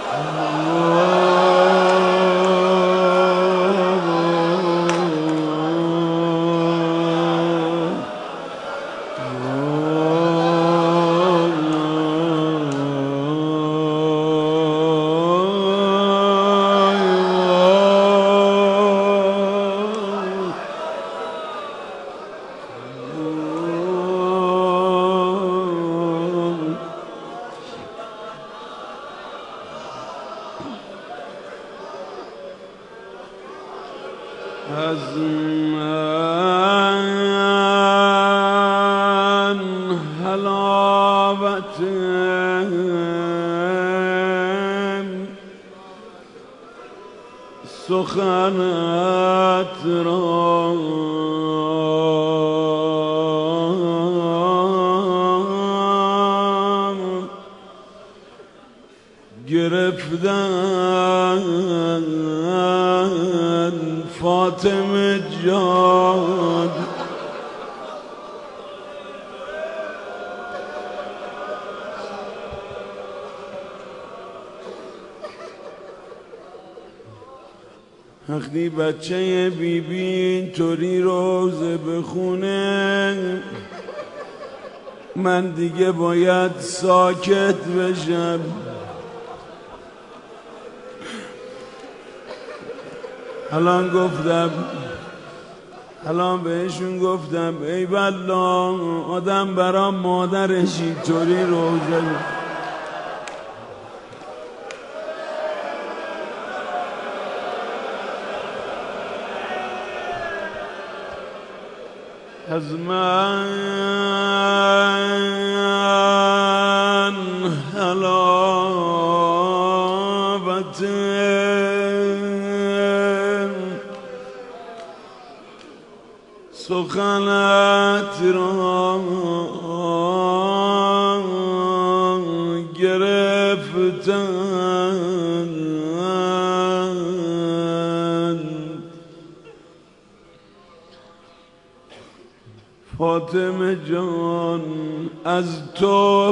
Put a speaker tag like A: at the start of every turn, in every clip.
A: از من حلاوت سخنت را گرفتن فاطمه جان وقتی بچه بیبی اینطوری روزه بخونه من دیگه باید ساکت بشم. الان بهشون گفتم ای والله آدم برا مادرش اینطوری روزه از من حلاوت سخنت را گرفتن فاطمه جان از تو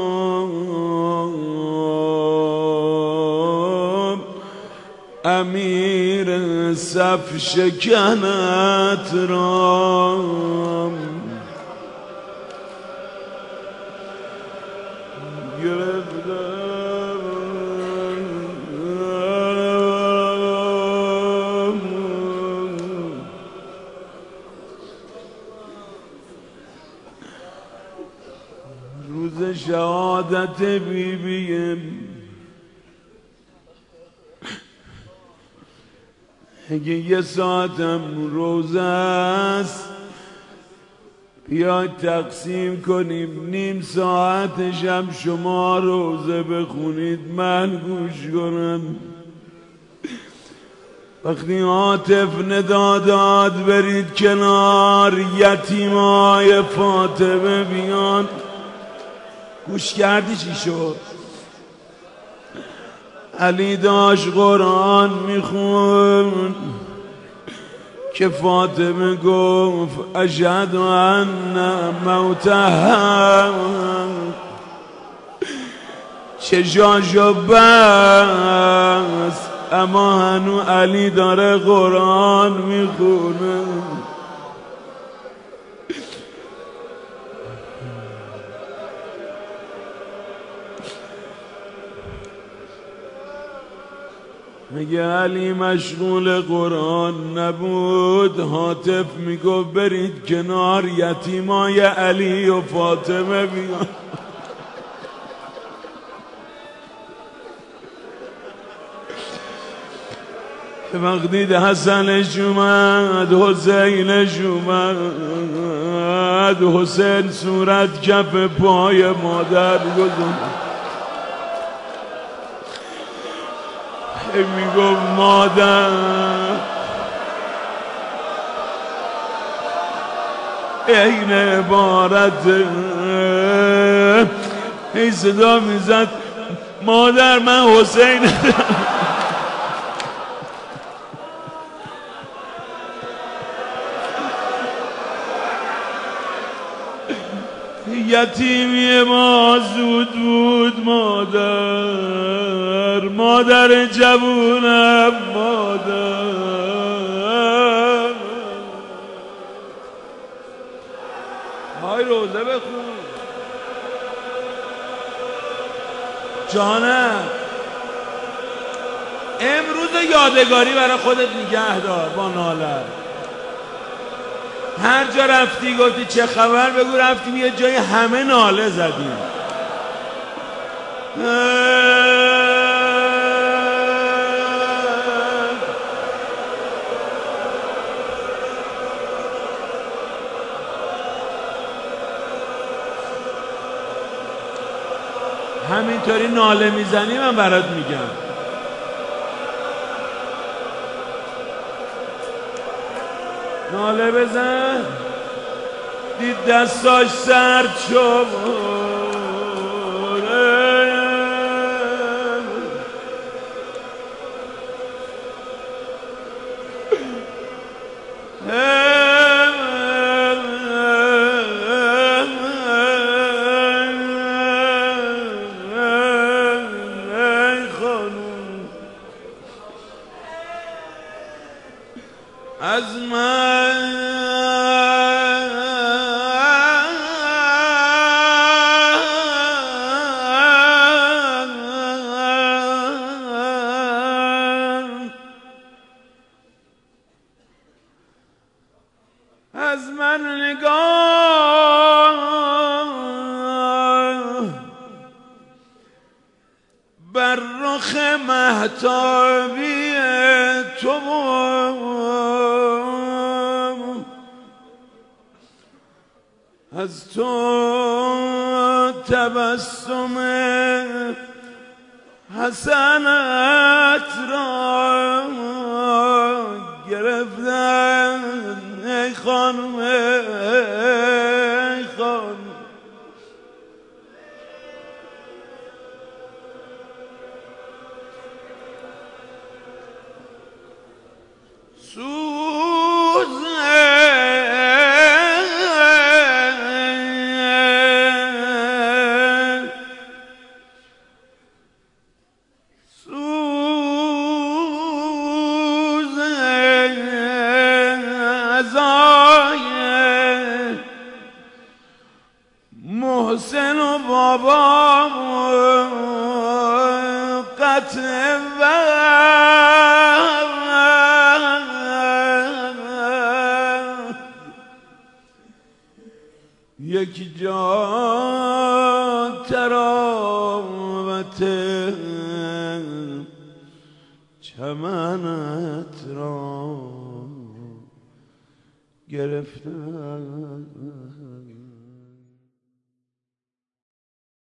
A: امیر صف شکنت را گرفتم روز شهادت بیبیم اگه یه ساعتم روزه است بیاید تقسیم کنیم نیم ساعتشم شما روزه بخونید من گوش کنم. وقتی عاطف ندا داد برید کنار یتیمای فاطمه بیان گوش کردی چی شد؟ علی داشت قرآن میخون که فاطمه گفت اشهد ان موتها چشاشو بس اما هنو علی داره قرآن میخونه. مگه علی مشغول قرآن نبود؟ هاتف میگفت برید کنار یتیمای علی و فاطمه بیان. وقتی حسنش اومد حسینش اومد حسین صورت کف پای مادر گذاشت میگفت مادر این عبارت ای صدا میزد مادر من حسین یتیمی ما زود بود مادر مادر جوونم مادر های روزه بخون جانم. امروز یادگاری برای خودت نگه دار با ناله. هر جا رفتی گفتی چه خبر بگو رفتیم یه جای همه ناله زدیم. همینطوری ناله میزنی من برات میگم. ناله بزن دید دستاش سرد شد از من نگاه بر رخ مهتابی تو از تو تبسم حسنت را گرفتن ای خانم ای خانم. محسن و بابا قطع یکی جا تراوت چمنت را گرفتن